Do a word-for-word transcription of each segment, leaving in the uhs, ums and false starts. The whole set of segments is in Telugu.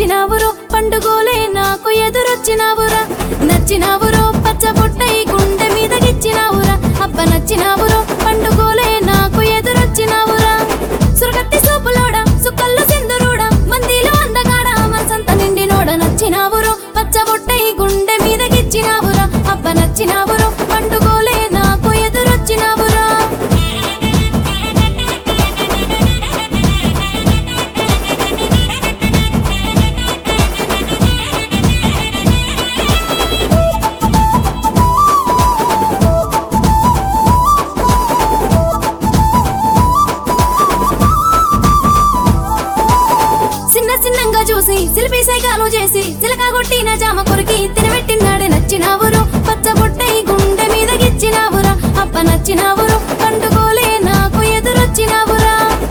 నచ్చినావురో పండుగోలే నాకు ఎదురొచ్చినావురా నచ్చినావురో పచ్చ బొట్టై గుండె మీద గిచ్చినావురా అబ్బ నచ్చినావురో పండుగోలే నాకు ఎదురొచ్చినావురా సురగత్తి సూపులోడ సుక్కల్లో సింధురోడ మందిలో అందగాడ మనసంత నిండినోడ నచ్చినావురో పచ్చ బొట్టై గుండె మీద గిచ్చినావురా అబ్బ నచ్చినావురో పండుగోలే నాకు ఎదురొచ్చినావురా చిన్నంగా చూసి సిలిపి సైకాలు చేసి చిలక కొట్టిన జామ కొరికి తినబెట్టినాడే నచ్చినావురో పచ్చ బొట్టై గుండె మీద గిచ్చినావురా అబ్బ నచ్చినావురో పండుగోలే నాకు ఎదురొచ్చినావురా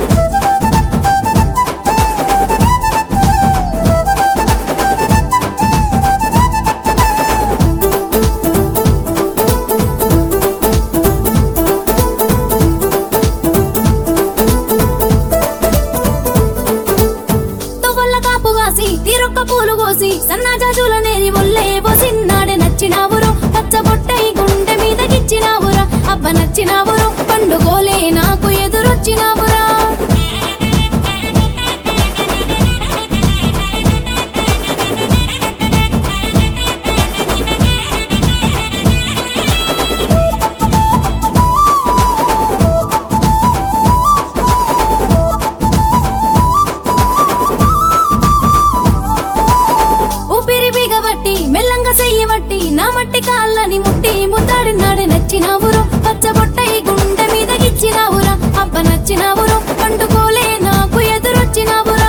తీరొక్క పూలు కోసి సన్నా జాజుల నేరి ఒళ్ళే పోసిన్నాడే నచ్చినావురో పచ్చ బొట్టై గుండె మీద గిచ్చినావురా అబ్బ నచ్చినావురో పండుగోలే నాకు ఎదురొచ్చినావురా మెల్లంగా చెయ్యి వట్టి నా మట్టి కాళ్ళని ముట్టి ముద్దాడినాడే నచ్చినావురో పచ్చ బొట్టై గుండె మీద గిచ్చినావురా అబ్బ నచ్చినావురో పండుగోలే నాకు ఎదురొచ్చినావురా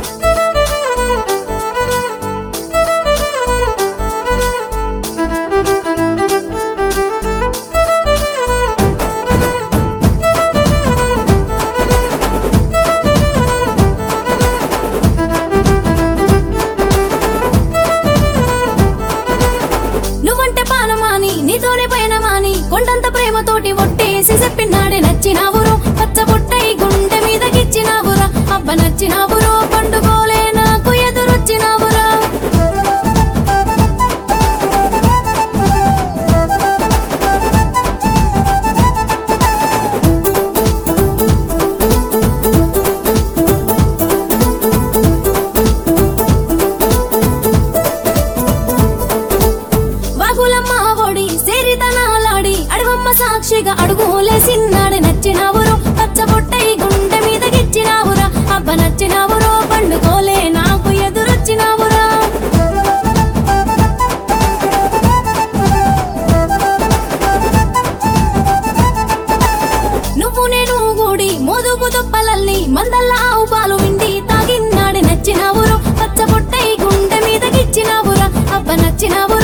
నువ్వంటే పానమాని నీతోనే పయనమాని కొండంత ప్రేమతోటి ఒట్టేసి చెప్పినాడే నచ్చినావురో పచ్చ బొట్టై గుండె మీద గిచ్చినావురా అబ్బ నచ్చినావురో పండుగోలే నాకు ఎదురొచ్చినావురా సాక్షిగా అడుగులేసిన్నాడే నచ్చినావురో పచ్చ బొట్టై గుండె మీద గిచ్చినావురా అబ్బ నచ్చినావురో పండుగోలే నాకు ఎదురొచ్చినావురా నువ్వు నేను గూడి మోదుగు దుప్పలల్లి మందల్ల ఆవు పాలు విండి తాగిన్నాడే నచ్చినావురో పచ్చ బొట్టై గుండె మీద గిచ్చినావురా అబ్బ నచ్చినావు